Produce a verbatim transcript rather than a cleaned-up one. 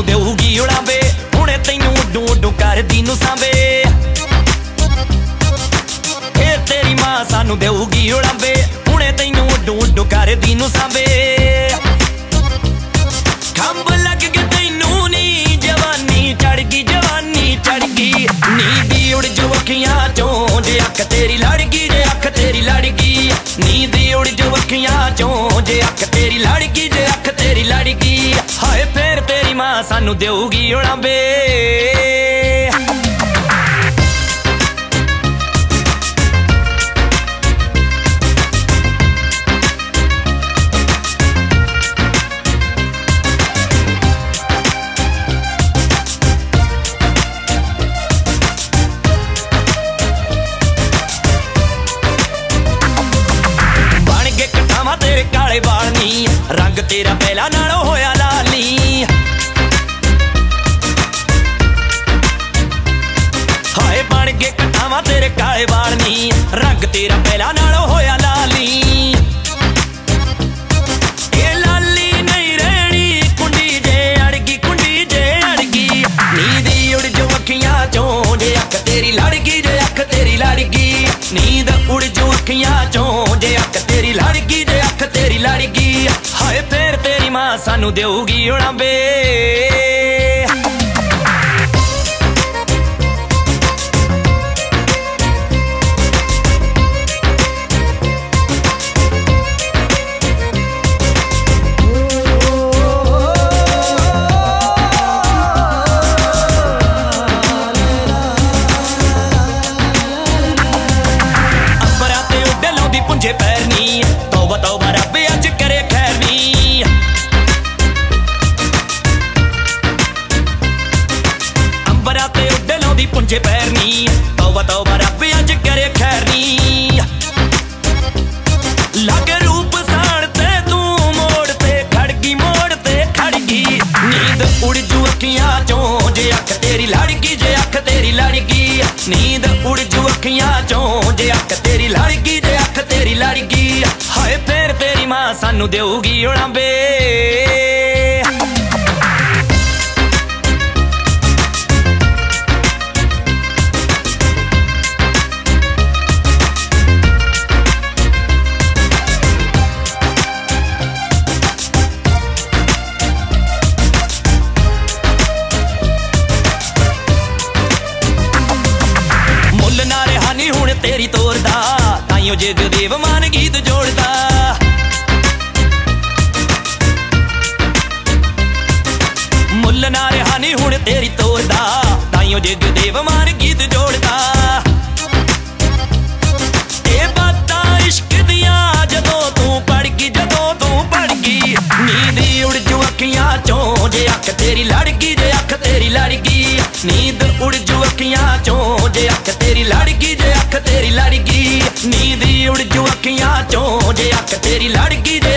सानू देऊगी उड़ावे, हुणे तैनू उड्डू उड्डू करदी नू सांभे। ए तेरी मां सानू देऊगी उड़ावे, हुणे तैनू उड्डू उड्डू करदी नू सांभे। खंब लग गए तैनू नी जवानी चढ़गी, जवानी चढ़गी नींदी उड़ जो अखियां चों जे अख तेरी लड़गी, जे अख तेरी लड़गी नींदी उड़ जो अखियां चों जे अख तेरी लड़गी, जे अख तेरी लड़गी। हाय फिर तेरी मां सानू देऊगी उड़ावे। तेरे काले बाल नी रंग तेरा पहला नालों होया लाल नी। हाय बन गए कटावा तेरे काले बाल नी रंग तेरा पहला नालों होया लाल नी। ये लाली नहीं रहनी कुंडी जे अड़गी, कुंडी जे अड़गी नींदी उड़ जो अखियां चों जे अख तेरी लड़गी, जे अख तेरी लड़गी नींद उड़ जो अखियां चों जे अख तेरी लड़गी, जे अख तेरी लड़गी। हाय फिर तेरी मां सानू देऊगी उड़ावे। पुंजे पैरनी तौबा तौबा रब अज करे खैरनी। अंबरा ते उड्डे लौंदी पुंजे पैरनी तौबा तौबा रब अज करे खैरनी। लग रूप साड़ते तू मोड़ते खड़गी, मोड़ते खड़गी नींद उड़ जू अखियां चों जे अख तेरी लड़गी, जे अख तेरी लड़गी नींद उड़ जू अखियां चों जे अख तेरी लड़गी, जे अख तेरी लड़गी। हाय फिर तेरी मां सानू देऊगी उड़ावे। मुल ना रिहानी हुण तेरी तोरदा ताइयों जगदेव मान गीत जोड़दा। मुल ना रिहानी हुण तेरी तोरदा ताइयों जगदेव मान गीत जोड़दा। ए बातां इश्क दियां जदों तू पड़गी, जदों तू पड़गी नींदी उड़ जू अखियां चों जे अख तेरी लड़गी, जे अख तेरी लड़गी नींद उड़ जू अखियां चों जे अख तेरी लड़गी, जे अख तेरी लड़गी नींदी उड़ जू अखियां चों जे अख तेरी लड़गी।